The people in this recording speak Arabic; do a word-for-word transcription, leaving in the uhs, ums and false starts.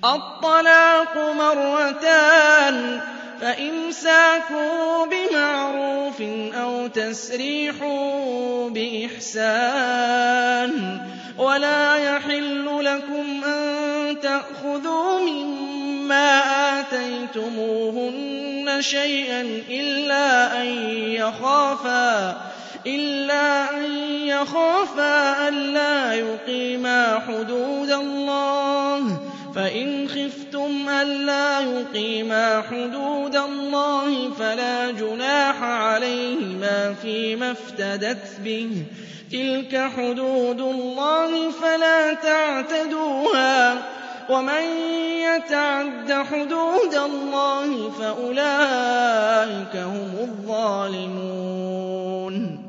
الطلاق مرتان فإمساك بمعروف أو تسريح بإحسان ولا يحل لكم أن تأخذوا مما آتيتموهن شيئا إلا أن يخافا إلا أن يخافا ألا يقيما حدود الله فإن خفتم ألا يقيما حدود الله فلا جناح عليهما فيما افتدت به تلك حدود الله فلا تعتدوها ومن يتعد حدود الله فأولئك هم الظالمون